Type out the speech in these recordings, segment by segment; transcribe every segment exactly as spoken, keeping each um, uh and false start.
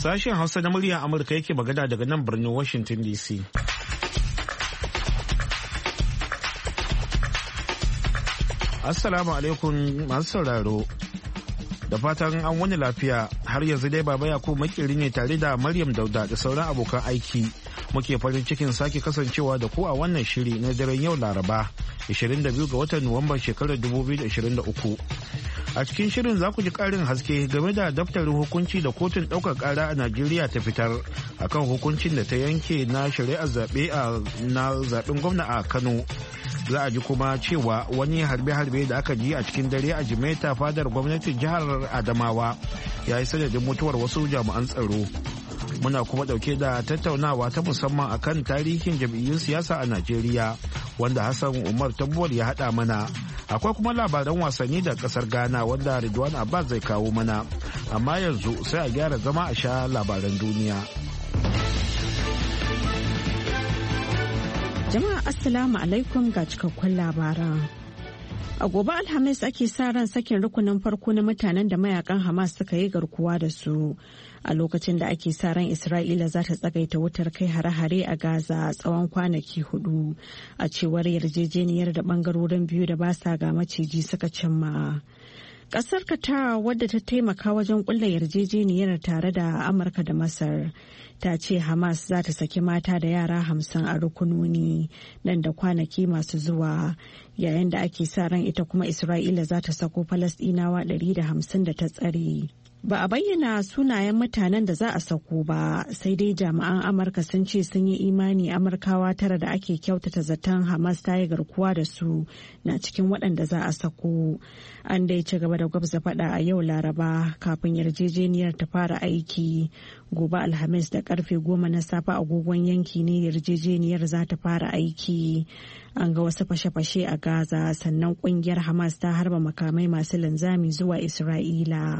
Sashen Hausa na muryar Amurka yake magana daga nan birnin Washington D C. Assalamu alaikum masu sauraro. Da fatan an wani lafiya, har yanzu dai Baba Yakubu makiri ne tare da Maryam Dauda da sauran abokan aiki. Muke farin cikin sake kasancewa da ku a wannan shiri na daren yau Laraba, ishirin da biyu ga watan Nuwamban shekarar dubu biyu da ishirin da uku. A cikin shirin za ku ji ƙarin haske game da daftarin hukunci da kotun ɗaukar ƙara a Najeriya ta fitar akan hukuncin da ta yanke na shari'ar zaɓe na zaɓen gwamna a Kano. Za a ji kuma cewa wani harbe-harbe da aka ji a cikin dare a Jimeta fadar gwamnatin jihar Adamawa ya yi sanadin mutuwar wasu jami'an tsaro. Muna kuma dauke da tattaunawa ta musamman akan tarihin jam'iyyun siyasa a Najeriya wanda Hassan Umar Tambuwal ya haɗa mana. Akwai kuma labaran wasanni da kasar Ghana wanda Ridwan Abbas zai kawo mana. Amma yanzu sai a gyara zama a sha labaran duniya. Jama'a Assalamu alaikum ga cikakkun labaran. A gobe Alhamis ake sa ran sakin rukunin farko na mutanen da mayakan Hamas suka yi garkuwa da su a lokacin da ake sa ran Isra'ila za ta tsagaita wutar kai hare-hare a Gaza tsawon kwanaki hudu a cewar yarjejeniyar da bangarorin biyu da ba sa ga maciji suka cimma. Kasar Qatar wadda ta taimaka wajen kulla yarjejeniyar tare da Amurka da Masar ta ce Hamas za ta saki mata da yara hamsin a rukunoni nan da kwanaki masu zuwa yayin da ake sa ran ita kuma Isra'ila za ta sako Falasɗinawa ɗari da hamsin da ta tsare. Ba a bayyana sunayen mutanen da za a sako ba, sai dai jami'an Amurka sun ce sun yi imani Amurkawa tara da ake kyautata zaton Hamas ta yi garkuwa da su na cikin waɗanda za a sako. An dai ci gaba da gwabza faɗa a yau Laraba kafin yarjejeniyar ta fara aiki. Gobe Alhamis da karfe goma na safe agogon yanki ne yarjejeniyar za ta fara aiki. An ga wasu fashe-fashe a Gaza sannan kungiyar Hamas ta harba makamai masu linzami zuwa Isra'ila.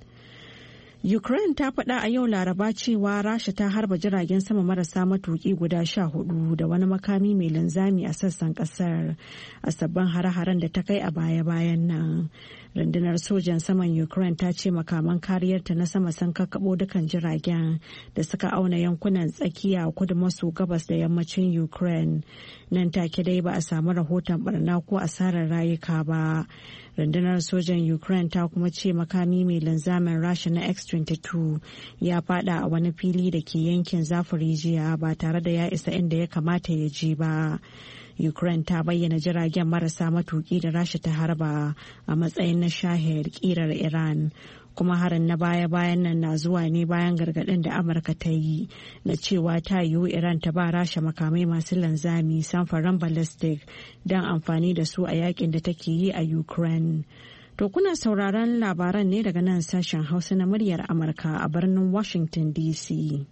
Ukraine ta faɗa a yau Laraba cewa Rasha ta harba jiragen sama marasa matuƙi guda sha hudu da wani makami mai linzami a sassan ƙasar a sabbin hare-haren da ta kai a baya-bayan nan. Rundunar sojan saman Ukraine ta ce makaman kariyarta na sama sun kakkaɓo dukan jiragen da suka auna yankunan tsakiya kudu maso gabas da yammacin Ukraine. Nan take dai ba a samu rahoton barna ko asarar rayuka ba. Rundunar sojan Ukraine ta kuma ce makami mai linzamin Rasha na X twenty-two ya fada a wani fili da ke yankin Zaporizhia ba tare da ya isa inda ya kamata ya je ba. Ukraine ta bayyana jiragen marasa matuki da Rasha ta harba a matsayin na Shahid kirar Iran. Kuma harin na baya-bayan nan na zuwa ne bayan gargaɗin da Amurka ta yi na cewa ta yiwu Iran ta ba Rasha makamai masu linzami samfaran ballistic don amfani da su a yakin da take yi a Ukraine. To kuna sauraron labaran ne daga nan sashen Hausa na muryar Amurka a birnin Washington D C.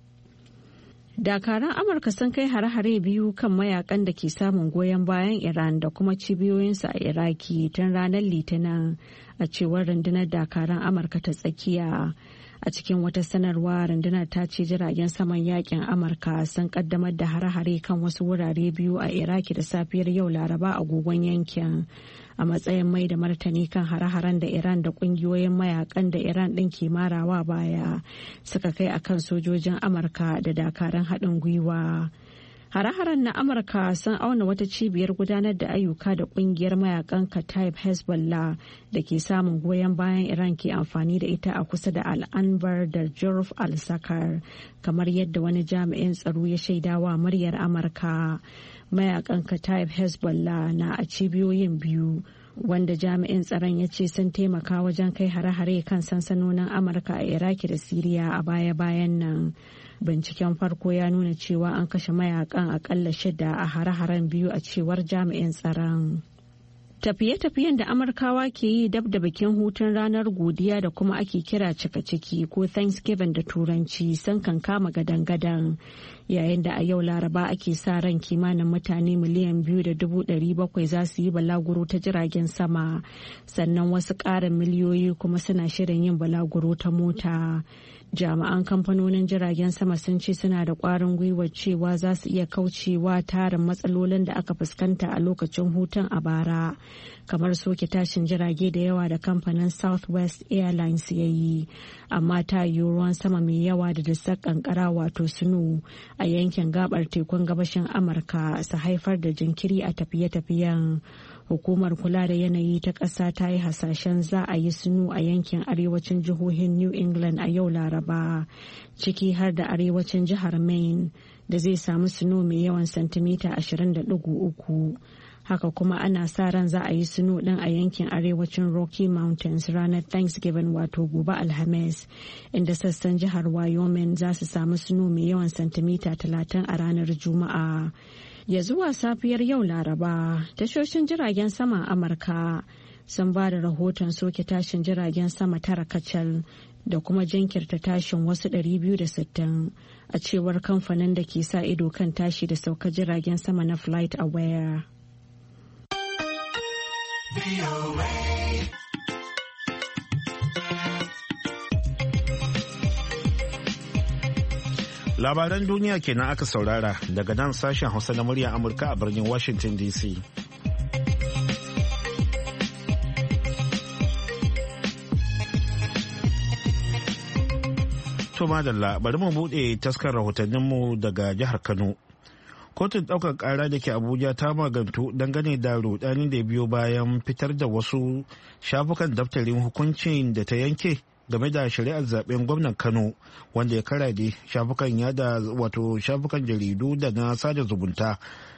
Dakaran Amurka sun kai hare-hare biyu kan mayakan da ke samun goyon bayan Iran da kuma cibiyoyinsu a Iraki tun ranar Litinin a cewar rundunar dakaran Amurka ta tsakiya. A cikin wata sanarwa rundunar ta ce jiragen saman yakin Amurka sun kaddamar da hare-hare kan wasu wurare biyu a Iraki da safiyar yau Laraba a agogon yankin a matsayin mai da martani kan hare-haren da Iran da kungiyoyin mayakan da Iran ɗin ke marawa baya suka kai akan sojojin Amurka da dakaran haɗin gwiwa. Hare-haren na Amurka sun auna wata cibiyar gudanar da ayyuka da kungiyar mayakan Kataib Hezbollah da ke samun goyon bayan Iran ke amfani da ita a kusa da Al-Anbar da Jurf al-Sakar, kamar yadda wani jami'in tsaro ya shaidawa muryar Amurka. Mayakan Kataib Hezbollah na a cibiyoyin biyu, wanda jami'in tsaron ya ce sun taimaka wajen kai hare-hare kan sansanonin Amurka a Iraki da Siriya a baya-bayan nan. Binciken farko ya nuna cewa an kashe mayakan akalla shida a hare-haren biyu a cewar jami'in tsaron. Tafiye-tafiyen da Amurkawa ke yi dab da bikin hutun ranar godiya da kuma ake kira cika ciki ko Thanksgiving da Turanci sun kan kama gadan-gadan, yayin da a yau Laraba ake sa ran kimanin mutane miliyan biyu da dubu ɗari bakwai za su yi balaguro ta jiragen sama, sannan wasu ƙarin miliyoyi kuma suna shirin yin balaguro ta mota. jami'an kamfanonin jiragen sama sun ce suna da ƙwarin gwiwar cewa za su iya kaucewa tarin matsalolin da aka fuskanta a lokacin hutun a bara, kamar soke tashin jirage da yawa da kamfanin Southwest Airlines ya yi, amma ta yi ruwan sama mai yawa da dusar kankara wato snow a yankin gabar tekun gabashin Amurka su haifar da jinkiri a tafiye-tafiyen. Hukumar kula da yanayi ta ƙasa ta yi hasashen za a yi sunu a yankin arewacin jihohin New England a yau Laraba, ciki har da arewacin jihar Maine da zai samu sunu mai yawan santimita ashirin da ɗigo uku. Haka kuma ana sa ran za a yi sunu ɗin a yankin arewacin Rocky Mountains ranar Thanksgiving wato gobe Alhamis, inda sassan jihar Wyoming za su samu sunu mai yawan santimita talatin a ranar Juma'a. Ya zuwa safiyar yau Laraba, tashoshin jiragen sama a Amurka sun ba da rahoton soke tashin jiragen sama tara kacal da kuma jinkirta tashin wasu ɗari biyu da sittin a cewar kamfanin da ke sa ido kan tashi da saukar jiragen sama na Flight Aware. Labaran duniya kenan aka saurara daga nan sashen Hausa na murya Amurka a birnin Washington D C. To madalla, bari mu bude taskar rahotanninmu daga jihar Kano. Kotun ɗaukar ƙara da ke Abuja ta magantu dangane da rudani da biyo bayan fitar da wasu shafukan daftarin hukuncin da ta yanke game da shari'ar zaben gwamnan Kano wanda ya karade shafukan yada wato shafukan jaridu da na sada zumunta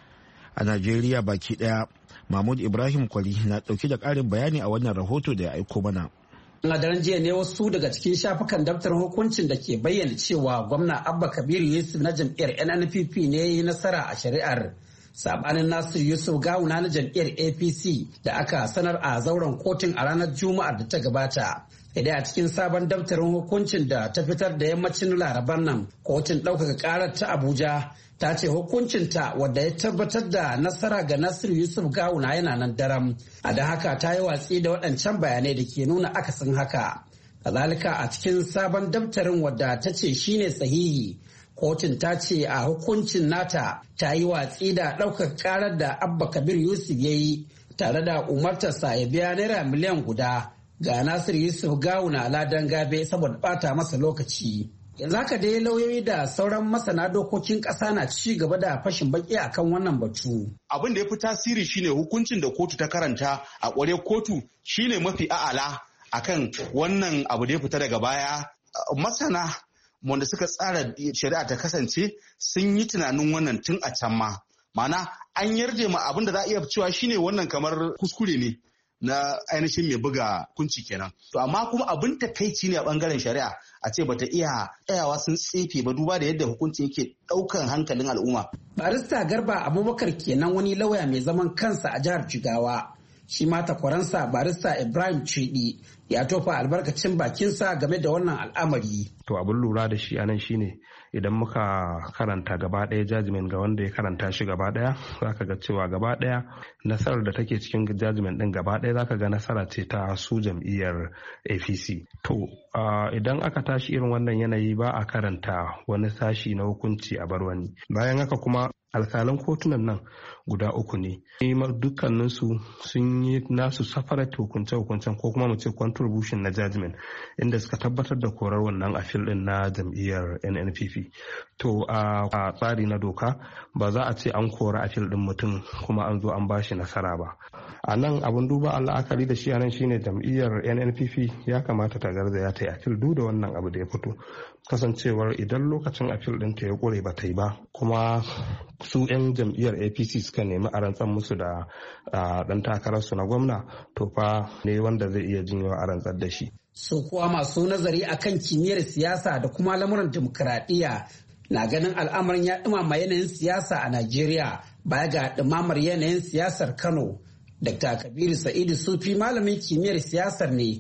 a Najeriya baki daya. Mahmud Ibrahim Kwali na dauki da karin bayani a wannan rahoto da ya aiko mana. A daren jiya ne wasu daga cikin shafukan daftarin hukuncin da ke bayyana cewa gwamna Abba Kabiru Yusuf na jam'iyyar N N P P ne ya yi nasara a shari'ar, sabanin Nasiru Yusuf Gawuna na jam'iyyar A P C da aka sanar a zauren kotun a ranar Juma'ar da ta gabata. Idan a cikin sabon daftarin hukuncin da ta fitar da yammacin Laraban nan, kotun ɗaukaka ƙarar ta Abuja ta ce hukuncinta wadda ya tabbatar da nasara ga Nasiru Yusuf Gawuna yana nan daram, a da haka ta yi watsi da waɗancan bayanai da ke nuna akasin haka. Kazalika a cikin sabon daftarin wadda ta ce shine sahihi, kotun ta ce a hukuncin nata ta yi watsi da ɗaukar ƙarar da Abba Kabir Yusuf ya yi tare da umartarsa ya biya naira miliyan guda ga Nasiru Yusuf Gawuna ladan gabe saboda bata masa lokaci. Yanzu haka dai lauyoyi da sauran masana dokokin ƙasa na ci gaba da fashin baki akan wannan batu. Abin da ya fi tasiri shine hukuncin da kotu ta karanta a ƙware kotu shine mafi a'ala akan wannan abu da ya fita daga baya. Masana wanda suka tsara shari'a ta kasance sun yi tunanin wannan tun a can ma. Ma'ana an yarje ma abin da za a iya cewa shine wannan kamar kuskure ne na ainihin mai buga kunci kenan. To amma kuma abin takaici ne a bangaren shari'a a ce bata iya tsayawa sun tsefe ba duba da yadda hukunci yake daukan hankalin al'umma. Barista Garba Abubakar kenan wani lauya mai zaman kansa a jihar Jigawa. Shi ma takwaransa barista Ibrahim Chidi ya tofa albarkacin bakinsa game da wannan al'amari. To abin lura da shi anan shine idan muka karanta gaba ɗaya jajimen ga wanda ya karanta shi gaba ɗaya zaka ga cewa gaba ɗaya nasarar da take cikin jajimen ɗin gaba ɗaya zaka ga nasara ce ta su jam'iyyar A P C. To idan aka tashi irin wannan yanayi ba a karanta wani sashi na hukunci a bar wani. Bayan haka kuma alkalan kotunan nan guda uku ne dukkaninsu sun yi nasu separate hukunce-hukuncen ko kuma mu ce contribution na judgment inda suka tabbatar da korar wannan afil din na jam'iyyar N N P P. To a tsari na doka ba za a ce an kora afil din mutum kuma an zo an bashi nasara ba. A nan abin duba la'akari da shi a nan shine jam'iyyar N N P P ya kamata ta garzaya ta yi afil duk da wannan abu da ya fito, kasancewar idan lokacin afil din ta ya kure ba ta yi ba kuma su 'yan jam'iyyar A P C suka nemi a rantsar musu da dan takararsu na gwamna to fa ne wanda zai iya jinyo a rantsar da shi. Su kuwa masu nazari akan kimiyyar siyasa da kuma lamuran dimokuraɗiyya na ganin al'amarin ya ɗumama yanayin siyasa a Najeriya baya ga ɗumamar yanayin siyasar Kano. Dakta Kabiru Sa'idu Sufi malamin kimiyyar siyasar ne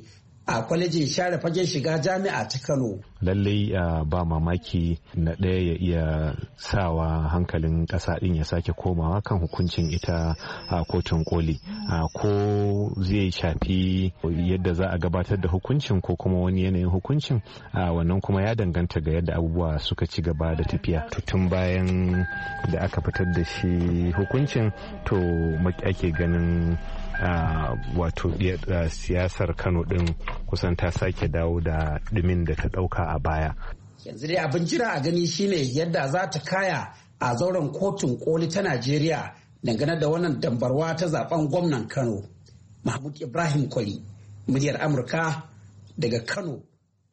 a kwalejin share fagen shiga jami'a ta Kano. Lallai uh, ba mamaki na ɗaya ya iya sawa hankalin ƙasa ɗin ya sake komawa kan hukuncin ita a uh, kotun koli. Uh, ko zai shafi yadda za a gabatar da hukuncin ko kuma wani yanayin hukuncin uh, wannan kuma ya danganta ga yadda abubuwa suka ci gaba da tafiya. Tun bayan da aka fitar da shi hukuncin to ake ganin Uh, wato uh, siyasar Kano din kusan ta sake dawo da dumin da ta dauka a baya. Yanzu dai abin jira a gani shine yadda za ta kaya a zauren kotun koli ta Najeriya dangane da wannan dambarwa ta zaben gwamnan Kano. Mahmud Ibrahim Kwali, muryar Amurka daga Kano,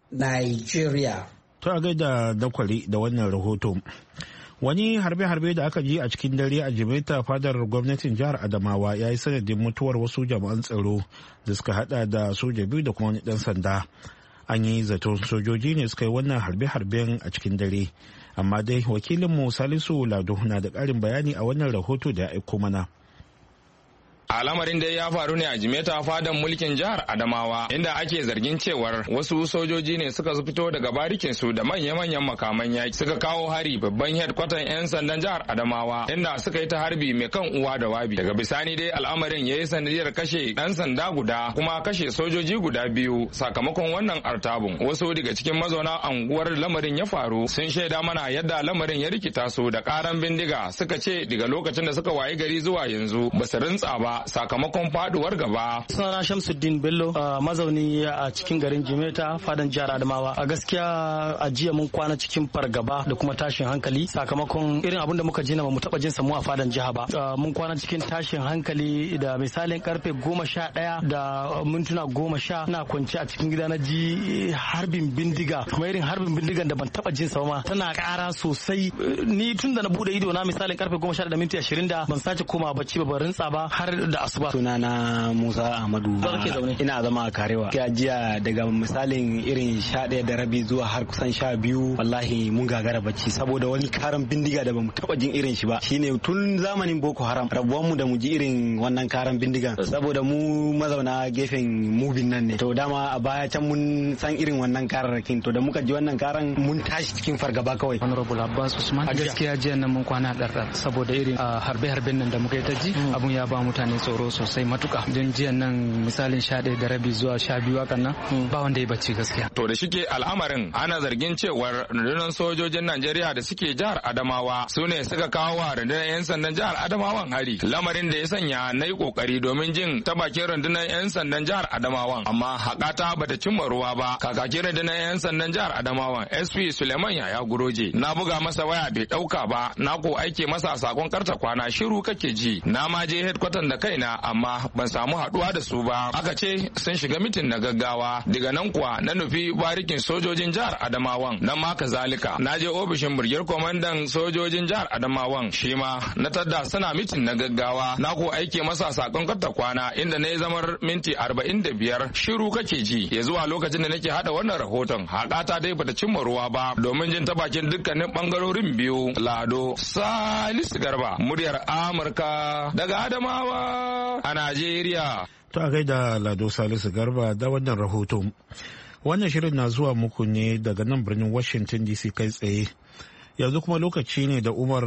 Nigeria. Ta gaida da Kwali da wannan rahoto. Wani harbe-harbe da aka ji a cikin dare a Jimeta fadar gwamnatin jihar Adamawa ya yi sanadin mutuwar wasu jami'an tsaro da suka hada da soja biyu da kuma wani dan sanda. An yi zaton sojoji ne suka yi wannan harbe-harben a cikin dare. Amma dai wakilinmu Salisu Lado na da ƙarin bayani a wannan rahoto da ya aiko mana. Al'amarin da ya faru ne a Jimeta fadan mulkin jihar Adamawa inda ake zargin cewar wasu sojoji ne suka fito daga barikin su da manya-manyan makaman yaki suka kawo hari babban headquarter 'yan sandan jihar Adamawa inda suka yi ta harbi mai kan uwa da wabi. Daga bisani dai al'amarin ya yi sanadiyar kashe dan sanda guda kuma kashe sojoji guda biyu sakamakon wannan artabun. Wasu daga cikin mazauna anguwar lamarin ya faru sun shaida mana yadda lamarin ya rikita su da karan bindiga suka ce daga lokacin da suka wayi gari zuwa yanzu ba su rintsa ba sakamakon faduwar gaba. Sunana Shamsuddin Bello mazauni a cikin garin Jimeta fadan jihar Adamawa. A gaskiya a jiya mun kwana cikin fargaba da kuma tashin hankali sakamakon irin abin da muka ji na mu taba jin samu a fadan jiha ba. Mun kwana cikin tashin hankali da misalin karfe goma sha ɗaya da mintuna goma sha na kwance a cikin gida na ji harbin bindiga kuma irin harbin bindigan da ban taba jin sa ma tana kara sosai. Ni tun da na bude ido na misalin karfe goma sha da minti ashirin da ban sace koma bacci ba ban rintsa ba har da asuba. Sunana Musa Ahmadu. Ina zama a Karewa. Jiya daga misalin irin sha ɗaya da rabi zuwa har kusan sha biyu wallahi mun gagara bacci saboda wani karan bindiga da bamu taba jin irin shi ba. Shine tun zamanin Boko Haram rabuwan mu da mu ji irin wannan karan bindigan saboda mu mazauna gefen mubin nan ne. To dama a baya can mun san irin wannan kararrakin to da muka ji wannan karan mun tashi cikin fargaba kawai. Honorable Abbas Usman. A gaskiya jiya nan mun kwana ɗarɗar saboda irin harbe-harben nan da muka yi ta ji abun ya ba mutane tsoro sosai matuka don jiyan nan misalin sha ɗaya da rabi zuwa sha biyu hakan nan ba wanda ya bacci gaskiya. To da shike al'amarin ana zargin cewar rundunar sojojin Najeriya da suke jihar Adamawa su ne suka kawo wa rundunar 'yan sandan jihar Adamawan hari lamarin da ya sanya na yi kokari domin jin ta bakin rundunar 'yan sandan jihar Adamawan amma haƙata bata cimma ruwa ba. Kakakin rundunar 'yan sandan jihar Adamawan S P Suleiman Yaya Guroje na buga masa waya bai ɗauka ba na ko aike masa sakon karta kwana shiru kake ji na ma je headquarter da kaina amma ban samu haduwa da su ba. Aka ce sun shiga mitin na gaggawa daga nan kuwa na nufi barikin sojojin jihar Adamawan nan ma kazalika na je ofishin burgiyar kwamandan sojojin jihar Adamawan shi ma na tadda suna mitin na gaggawa na ko aike masa sakon karta kwana inda na yi zamar minti arba'in da biyar shiru kake ji ya zuwa lokacin da nake hada wannan rahoton haƙata dai bata cimma ruwa ba domin jin ta bakin dukkanin bangarorin biyu. Lado Salisu Garba muryar Amurka daga Adamawa a Najeriya. To a gaida Lado Salisu Garba da wannan rahoto. Wannan shirin na zuwa muku ne daga nan birnin Washington D C kai tsaye. Yanzu kuma lokaci ne da Umar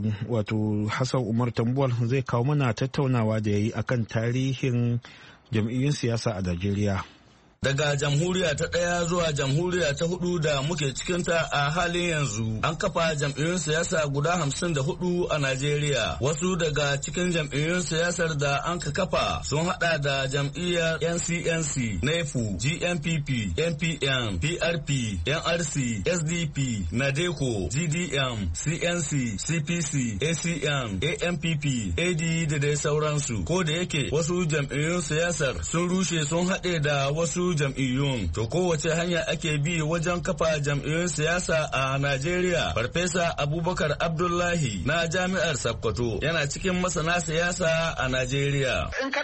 wato Hassan Umar Tambuwal zai kawo mana tattaunawa da ya yi akan tarihin jam'iyyun siyasa a Najeriya. Daga jamhuriya ta ɗaya zuwa jamhuriya ta hudu da muke cikinta a halin yanzu an kafa jam'iyyun siyasa guda hamsin da hudu a Najeriya. Wasu daga cikin jam'iyyun siyasar da an ka kafa sun hada da jam'iyyar N C N C, N E F U, G N P P, N P M, P R P, N R C, S D P, NADECO, G D M, C N C, C P C, A C M, A M P P, A D da dai sauransu. Ko da yake wasu jam'iyyun siyasar sun rushe sun haɗe da wasu jam'iyyun. To kowace hanya ake bi wajen kafa jam'iyyun siyasa a Najeriya? Farfesa Abubakar Abdullahi na Jami'ar Sokoto yana cikin masana siyasa a Najeriya. In kana magana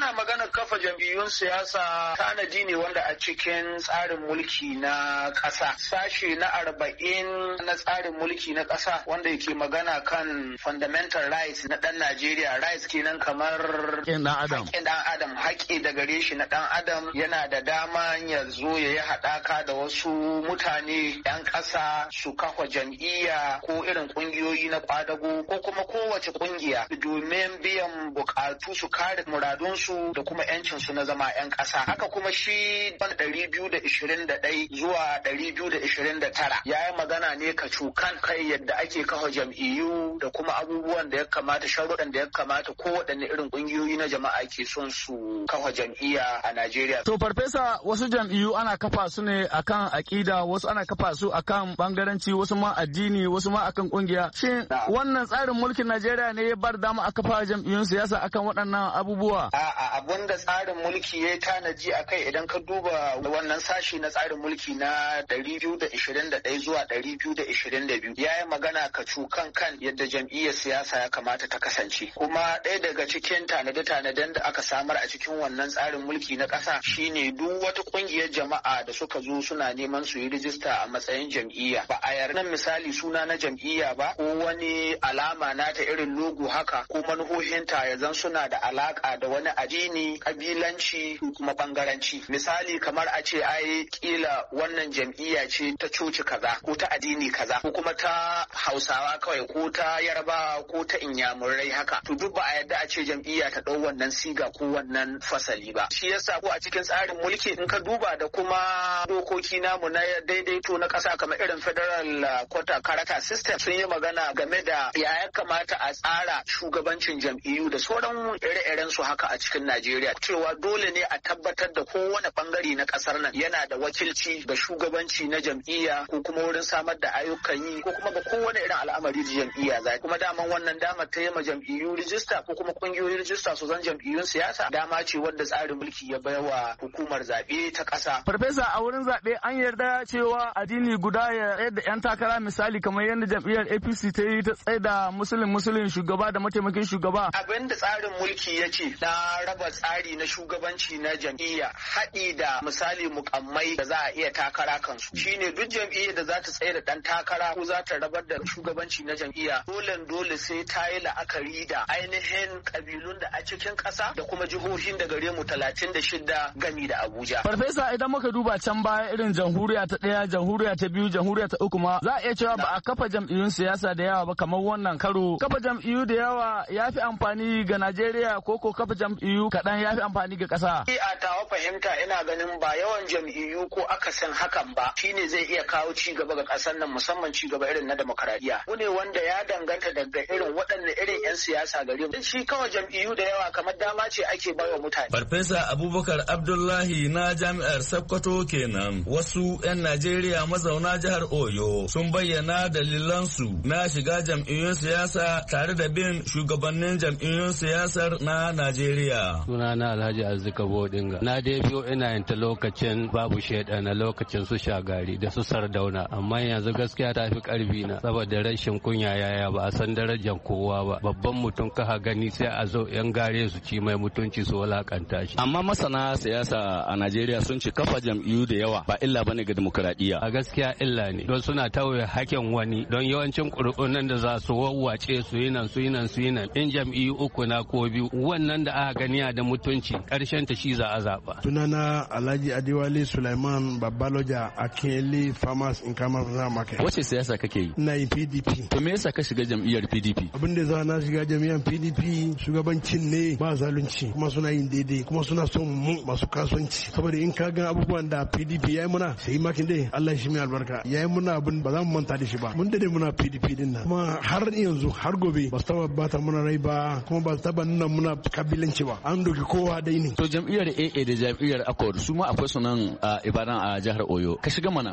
kafa jam'iyyun siyasa tanadi ne wanda a cikin tsarin mulki na ƙasa. Sashe na arba'in na tsarin mulki na ƙasa wanda yake magana kan fundamental rights na ɗan Najeriya. Rights kenan kamar haƙƙin ɗan adam. Haƙƙin ɗan adam, haƙƙi da gare shi na ɗan adam yana da dama ya zo ya yi haɗaka da wasu mutane 'yan ƙasa su kafa jam'iyya ko irin ƙungiyoyi na ƙwadago ko kuma kowace ƙungiya domin biyan buƙatu su kare muradunsu da kuma 'yancinsu na zama 'yan ƙasa. Haka kuma shi ban ɗari biyu da ishirin da ɗaya zuwa ɗari biyu da ishirin da tara ya yi magana ne ka cukan kai yadda ake kafa jam'iyyu da kuma abubuwan da ya kamata sharuɗan da ya kamata ko waɗanne irin ƙungiyoyi na jama'a ke son su kafa jam'iyya a Najeriya. To farfesa, wasu jam'iyyu ana kafa su ne akan aƙida, wasu ana kafa su akan bangaranci, wasu ma addini, wasu ma akan ƙungiya. Shin wannan tsarin mulkin Najeriya ne ya bar dama a kafa jam'iyyun siyasa akan waɗannan abubuwa? A'a, abin da tsarin mulki ya tanaji a kai idan ka duba wannan sashi na tsarin mulki na ɗari biyu da ishirin da ɗaya zuwa ɗari biyu da ishirin da biyu ya yi magana ka cukan kan yadda jam'iyyar siyasa ya kamata ta kasance. Kuma ɗaya daga cikin tanade-tanaden da aka samar a cikin wannan tsarin mulki na ƙasa shine duk wata ƙungiyar jama'a da suka zo suna neman su yi rijista a matsayin jam'iyya. Ba a yarda misali suna na jam'iyya ba ko wani alama nata irin logo haka ko manuhohinta ya zan suna da alaƙa da wani addini, ƙabilanci ko kuma ɓangaranci. Misali kamar a ce ai kila wannan jam'iyya ce ta coci kaza ko ta addini kaza ko kuma ta Hausawa kawai ko ta Yarbawa ko ta Inyamurai haka. To duk ba a yarda a ce jam'iyya ta ɗau wannan siga ko wannan fasali ba. Shi yasa ko a cikin tsarin mulki in ka duba da kuma dokoki namu na daidaito na ƙasa kamar irin federal quota character system sun yi magana game da ya ya kamata a tsara shugabancin jam'iyyu da sauran ire-iren su haka a cikin Najeriya cewa dole ne a tabbatar da kowane bangare na ƙasar nan yana da wakilci ga shugabanci na jam'iyya ko kuma wurin samar da ayyukan yi ko kuma ga kowane irin al'amari da jam'iyya za kuma daman wannan dama ta yi ma jam'iyyu rijista ko kuma kungiyoyin rijista su zan jam'iyyun siyasa dama ce wadda tsarin mulki ya baiwa hukumar zaɓe ta ƙasa. Farfesa, a wurin zaɓe an yarda cewa addini guda ya yadda 'yan takara misali kamar yadda jam'iyyar A P C ta yi ta tsaida musulun musulun shugaba da mataimakin shugaba. Abin da tsarin mulki ya ce na raba tsari na shugabanci na jam'iyya haɗi da misali mukammai da za a iya takara kansu shine duk jam'iyyar da za ta tsaye da ɗan takara ko za ta rabar da shugabanci na jam'iyya dole dole sai ta yi la'akari da ainihin kabilun da a cikin ƙasa da kuma jihohin da gare mu talatin da shida gami da Abuja. Farfesa, idan muka duba can baya irin jamhuriya ta ɗaya, jamhuriya ta biyu, jamhuriya ta uku ma za a iya cewa ba a kafa jam'iyyun siyasa da yawa ba kamar wannan karo. Kafa jam'iyyu da yawa ya fi amfani ga Najeriya ko ko kafa jam'iyyu kaɗan ya fi amfani ga ƙasa. A tawa fahimta ina ganin ba yawan jam'iyyu ko akasin hakan ba shine zai iya kawo ci gaba ga ƙasar nan musamman ci gaba irin na demokaradiyya. Wune wanda ya danganta daga irin waɗanne irin 'yan siyasa gare mu. Shi kawai jam'iyyu da yawa kamar dama ce ake bawa mutane. Farfesa Abubakar Abdullahi na Jami'ar Sokoto kenan. Wasu 'yan Najeriya mazauna jihar Oyo sun bayyana dalilansu na shiga jam'iyyun siyasa tare da bin shugabannin jam'iyyun siyasar na Najeriya. Sunana Alhaji Azzika Bodinga. Na dai biyo ina yin ta lokacin babu shaida na lokacin su Shagari da su Sardauna, amma yanzu gaskiya ta fi karfi na saboda rashin kunya yaya ba a san darajar kowa ba. Babban mutum ka gani sai a zo 'yan gare su ci mai mutunci su walakanta shi. Amma masana siyasa a Najeriya sun ce kafa jam'iyyu da yawa ba illa bane ga demokradiyya. A gaskiya illa ne don suna tauye hakin wani don yawancin ƙuri'unan da za su wawwace su yi nan su yi nan su yi nan in jam'iyyu uku na ko biyu wannan da aka gani da mutunci karshen ta shi za a zaba. Sunana Alhaji Adewale Sulaiman Babaloja Akinyele Farmers in Kamar Market. Wace siyasa kake yi? Ina yin P D P. To me yasa ka shiga jam'iyyar P D P? Abin da za na shiga jam'iyyar P D P shugabancin ne ba zalunci kuma suna yin daidai kuma suna son mu masu kasuwanci saboda in ka ga abubuwan da P D P yayi muna sai makin dai Allah shi mai albarka yayi muna abin ba za mu manta da shi ba mun dade muna P D P din nan kuma har yanzu har gobe ba su taba bata muna rai ba kuma ba su taba nuna muna kabilanci ba an doki kowa dai ne. To jam'iyyar A A da jam'iyyar Accord su ma akwai sunan a Ibadan a jihar Oyo ka shiga mana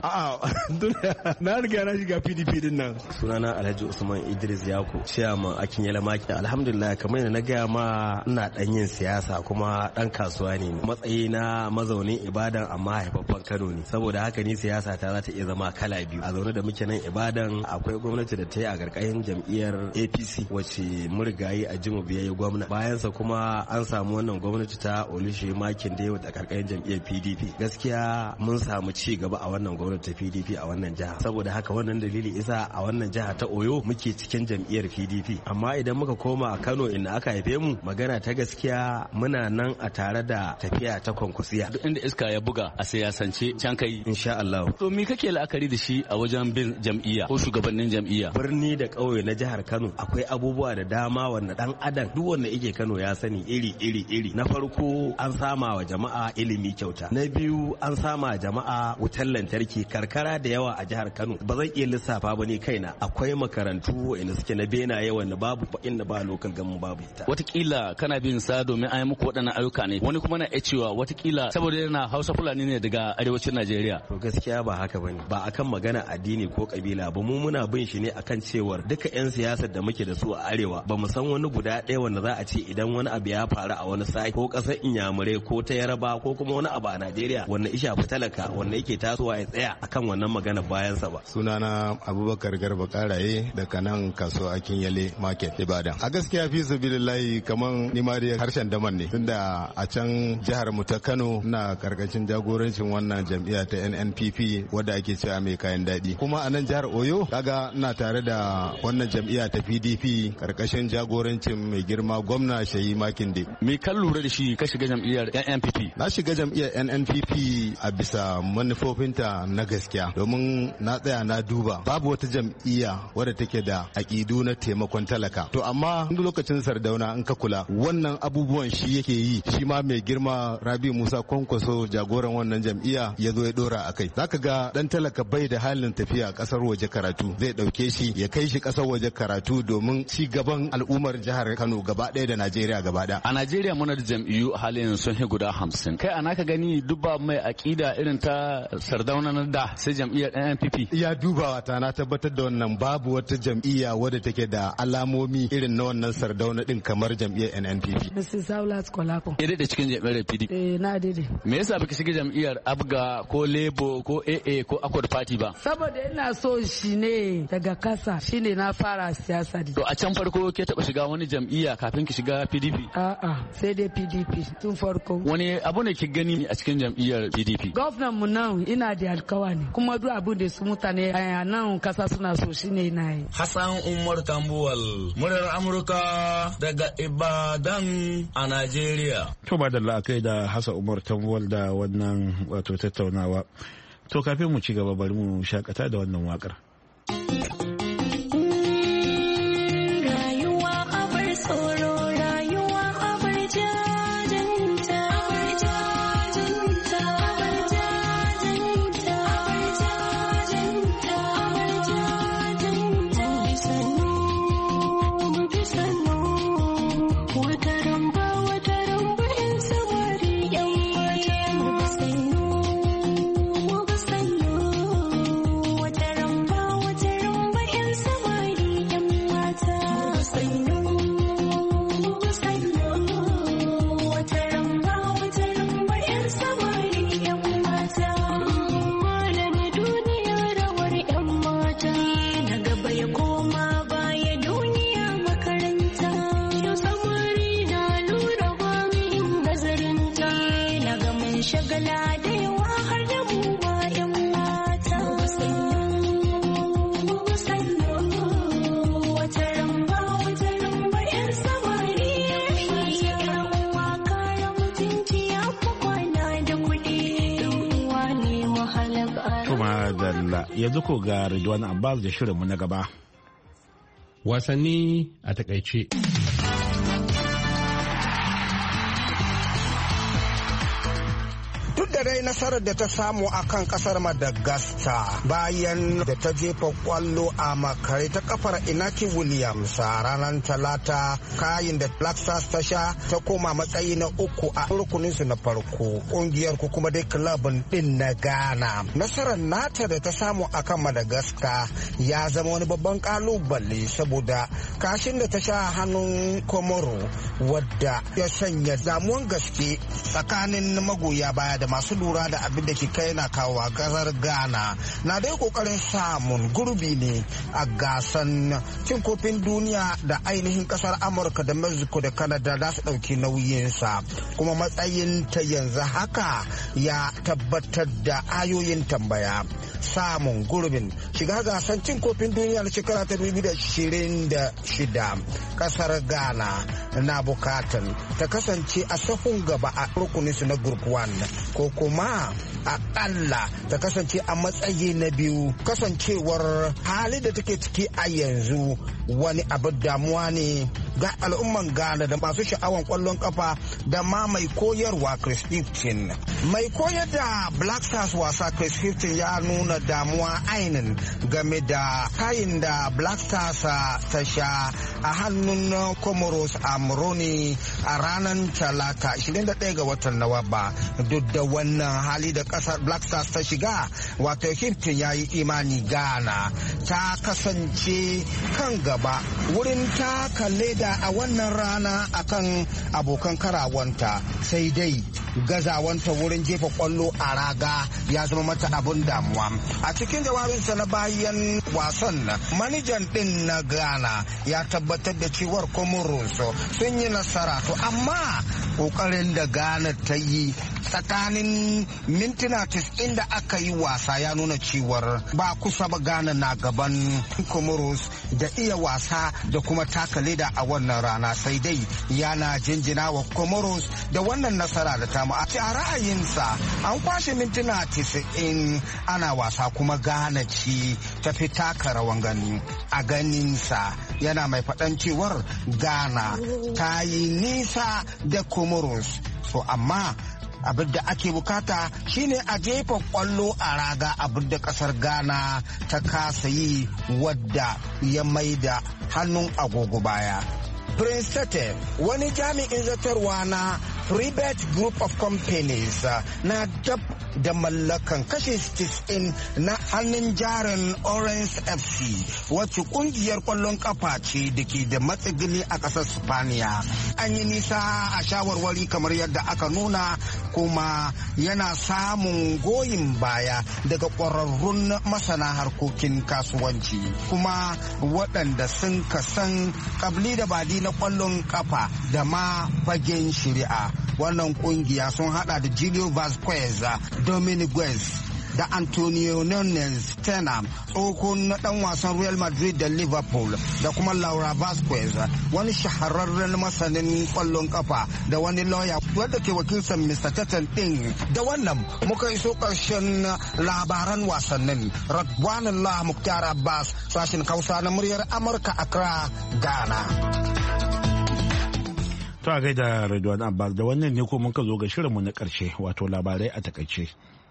a'a na riga na shiga P D P din nan. Sunana Alhaji Usman Idris Yako chairman Akinyele Maki. Alhamdulillah kamar yadda na gaya ma ina dan yin siyasa kuma dan kasuwa ne matsayi na mazaunin Ibadan amma haifaffen Kano ne saboda haka ni siyasa ta za ta iya zama kala biyu. A zaune da muke nan Ibadan akwai gwamnati da ta yi a karkashin jam'iyyar A P C wacce murigayi a jimu biyayya gwamna bayansa kuma an samu wannan gwamnati ta Olusegun Makinde da karkashin jam'iyyar P D P. Gaskiya mun samu ci gaba a wannan gwamnati ta P D P a wannan jiha saboda haka wannan dalili isa a wannan jiha ta Oyo muke cikin jam'iyyar P D P. Amma idan muka koma a Kano inda aka haife mu magana ta gaskiya muna nan a tare da tafiya ta kwankwasiya duk inda iska ya buga a siyasance can kai insha Allah. To me kake la'akari da shi a wajen bin jam'iyya ko shugabannin jam'iyya? Birni da ƙauye na jihar Kano akwai abubuwa da dama wanda dan adam duk wanda yake Kano ya sani iri iri iri. Na farko an sama wa jama'a ilimi kyauta. Na biyu an sama jama'a wutar lantarki karkara da yawa a jihar Kano. Ba zan iya lissafa ba ne kaina. Akwai makarantu inda suke na benaye wanda babu inda ba local gamu babu ita. Watakila kana bin sa domin an yi muku waɗannan ayyuka ne. Wani kuma na iya cewa watakila saboda yana Hausa Fulani ne daga arewacin Najeriya. To gaskiya ba haka bane. Ba akan magana addini ko kabila ba mu muna bin shi ne akan cewar duka 'yan siyasar da muke da su a arewa ba mu san wani guda ɗaya wanda za a ce idan wani abu ya faru a wani sai ko ƙasar Inyamurai ko ta Yaraba ko kuma wani abu a Najeriya wanda isha talaka wanda yake tasowa ya tsaya akan wannan magana bayansa ba. Sunana Abubakar Garba Karaye daga nan kasuwa Akinyele Market Ibadan. A gaskiya fi sabilillahi kaman ni ma dai harshen daman ne tunda a can jihar mu ta Kano na karkashin jagorancin wannan jam'iyya ta N N P P wadda ake cewa mai kayan daɗi. Kuma a nan jihar Oyo kaga ina tare da wannan jam'iyya ta P D P karkashin jagorancin mai girma gwamna Sheyi Makinde. Me kan lura da shi ka shiga jam'iyyar N N P P? Na shiga jam'iyyar N N P P a bisa manufofinta na gaskiya domin na tsaya na duba babu wata jam'iyya wadda take da aƙidu na taimakon talaka. To amma duk lokacin Sardauna in ka kula wannan abubuwan shi yake yi shi ma mai girma Rabi Musa Kwankwaso jagoran wannan jam'iyya ya zo ya dora a kai. Zaka ga dan talaka bai da halin tafiya kasar waje karatu zai dauke shi ya kai shi kasar waje karatu domin ci gaban al'ummar jihar Kano gaba ɗaya da Najeriya gaba ɗaya. A Najeriya muna da jam'iyyu a halin sun hi guda hamsin. Kai ana ka gani dubba mai aƙida irin ta Sardauna na da sai jam'iyyar N N P P. Ya dubawa ta na tabbatar da wannan babu wata jam'iyya wadda take da alamomi irin na wannan Sardauna din kamar jam'iyyar N N P P. Missus Saulat Kolako. Ke da cikin jam'iyyar P D P. Eh na dade. Me yasa baka shiga jam'iyyar Abga ko Lebo ko A A ko Accord Party ba? Saboda ina so shi ne daga kasa shine na fara siyasa. To a can farko ke taba shiga wani jam'iyya kafin ki shiga P D P? A'a sai dai P D P tun farko. Wani abu ne ki gani a cikin jam'iyyar P D P? Gwamnan mu nan ina da alkawari kuma duk abin da su mutane a nan kasa suna so shine na yi. Hassan Umar Tambuwal, murar Amurka daga Ibadan a Najeriya. To ba da la'akai da Hassan Umar Tambuwal da wannan wato tattaunawa. To kafin mu ci gaba bari mu shakata da wannan wakar. Yanzu ko ga Ridwan Abbas da shirinmu na gaba. Wasanni a takaice. da dai nasarar da ta samu a kan kasar Madagascar bayan da ta jefa kwallo a makare ta kafar Inaki Williams a ranar talata, kayin da Black Stars ta sha ta koma matsayi na uku a rukuninsu na farko. Kungiyar ko kuma dai kilabin din na Ghana. Nasarar nata da ta samu a kan Madagascar ya zama wani babban kalubale saboda kashin da ta sha hannun Komoro, wadda ya sanya damuwan gaske tsakanin magoya baya da masu lura da abin da ke kai na kawo a kasar Ghana. Na dai kokarin samun gurbi ne a gasan cin kofin duniya da ainihin kasar Amurka da Mexico da Canada za su ɗauki nauyinsa, kuma matsayin ta yanzu haka ya tabbatar da ayoyin tambaya. Samun gurbin shiga gasan cin kofin duniya na shekara ta dubu da ashirin da shida, kasar Ghana na bukatan ta kasance a sahun gaba a rukuninsu na group one ko kuma akalla ta kasance a matsayi na biyu. Kasancewar hali da take ciki a yanzu wani abu damuwa ne ga al'umman Ghana da masu sha'awan kwallon kafa da ma mai koyarwa Chris Hifton. Mai koyar da Black Stars wasa Chris Hifton ya nuna damuwa ainin game da kayin da Black Stars ta sha a hannun Comoros a Moroni a ranar talata ashirin da ɗaya ga watan Nuwamba. Duk da wannan hali da kasar Black Stars ta shiga, wato Hifton ya yi imani Ghana ta kasance kan gaba wurin taka leda a wannan rana akan abokan karawanta, sai dai gazawanta wurin jefa kwallo a raga ya zama mata abun damuwa. A cikin jawabinsa na bayan wasan, manajan din na Ghana ya tabbatar da cewar Comoros sun yi nasara, to amma kokarin da Ghana ta yi tsakanin mintuna tis'in da aka yi wasa ya nuna cewar ba kusa ba Ghana na gaban Comoros da iya wasa da kuma taka leda a wannan rana, sai dai yana jinjina wa Comoros da wannan nasara da ta mu. A ra'ayinsa an kwashe mintuna tis'in ana wasa kuma Ghana ce ta fi taka rawan gani. A ganinsa yana mai faɗan cewar Ghana ta yi nisa da Comoros, so amma abin da ake bukata shine a jefa kwallo a raga, abin da kasar Ghana ta kasa yi, wadda ya maida hannun agogo baya. Prince Tete, wani jami'in zartarwa na Freebet Group of Companies, uh, na dab da mallakan kashi tis'in na hannun jarin Orange F C, wacce kungiyar kwallon kafa ce da ke da matsigili a ƙasar Spaniya. An yi nisa a shawarwari kamar yadda aka nuna, kuma yana samun goyin baya daga ƙwararrun masana harkokin kasuwanci, kuma waɗanda sun kasan kabli da badi na kwallon kafa da ma fagen shari'a. Wannan kungiya sun hada da Julio Vasquez, Dominic Guez da Antonio Nunes Tena, tsohon dan wasan Real Madrid da Liverpool, da kuma Laura Vasquez, wani shahararren masanin kwallon kafa da wani lawyer wadda ke wakiltar mister Teten din. Da wannan muka iso karshen labaran wasannin. Radwanullah Muktar Abbas, sashin Hausa na muryar Amurka, Accra, Ghana. To a gaida Radwan Abbas, da wannan ne ko muka zo ga shirinmu na ƙarshe, wato labarai a takaice.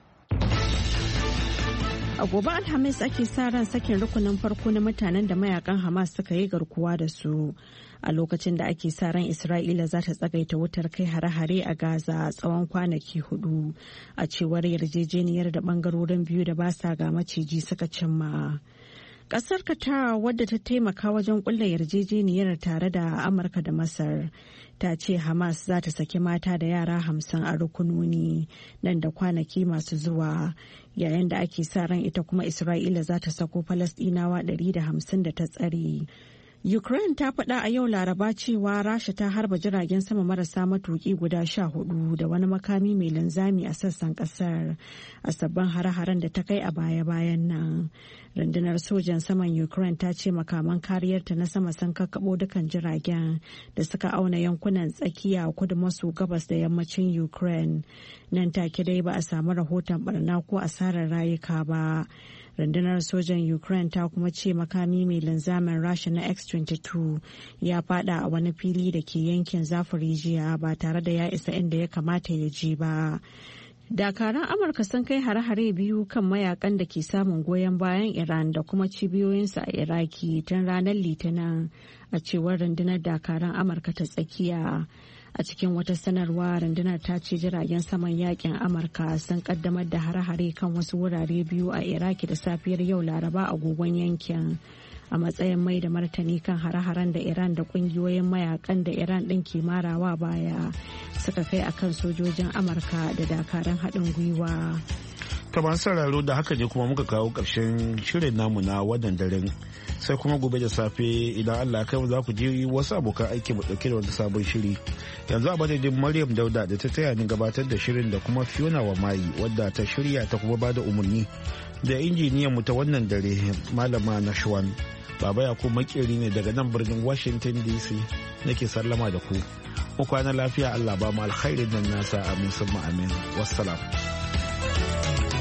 A gobe Alhamis ake sa ran sakin rukunin farko na mutanen da mayakan Hamas suka yi garkuwa da su, a lokacin da ake sa ran Isra'ila za ta tsagaita wutar kai hare-hare a Gaza tsawon kwanaki hudu, a cewar yarjejeniyar da bangarorin biyu da ba sa ga maciji suka cimma. Kasar Qatar, wadda ta taimaka wajen kulla yarjejeniyar tare da Amurka da Masar, ta ce Hamas za ta saki mata da yara hamsin a rukunoni nan da kwanaki masu zuwa, yayin da ake sa ran ita kuma Isra'ila za ta sako Falasɗinawa ɗari da hamsin da ta tsare. Ukraine ta faɗa a yau Laraba cewa Rasha ta harba jiragen sama marasa matuƙi guda sha hudu da wani makami mai linzami a sassan ƙasar a sabbin hare-haren da ta kai a baya-bayan nan. Rundunar sojan saman Ukraine ta ce makaman kariyarta na sama sun kakkaɓo dukan jiragen da suka auna yankunan tsakiya, kudu maso gabas da yammacin Ukraine. Nan take dai ba a samu rahoton barna ko asarar rayuka ba. Rundunar sojan Ukraine ta kuma ce makami mai linzamin Rasha na X twenty-two ya fada a wani fili da ke yankin Zaporizhia ba tare da ya isa inda ya kamata ya je ba. Dakaran Amurka sun kai hare-hare biyu kan mayakan da ke samun goyon bayan Iran da kuma cibiyoyinsu a Iraki tun ranar Litinin, a cewar rundunar dakaran Amurka ta tsakiya. A cikin wata sanarwa, rundunar ta ce jiragen saman yakin Amurka sun kaddamar da hare-hare kan wasu wurare biyu a Iraki da safiyar yau Laraba agogon yankin, a matsayin mai da martani kan hare-haren da Iran da kungiyoyin mayakan da Iran ɗin ke marawa baya suka kai akan sojojin Amurka da dakaran haɗin gwiwa. Kamar sauraro da haka ne kuma muka kawo ƙarshen shirin namu na wannan daren, sai kuma gobe da safe idan Allah kai za ku ji wasu abokan aiki mu ɗauke da wani sabon shiri. Yanzu a madadin Maryam Dauda da ta taya ni gabatar da shirin da kuma Fiona Wamayi wadda ta shirya ta kuma bada umarni, da injiniyan mu ta wannan dare Malama Nashwan. Baba Yakubu makeri ne daga nan birnin Washington D C nake sallama da ku. Mu kwana lafiya, Allah ba mu alkhairin nan nasa, amin summa amin. Wassalam.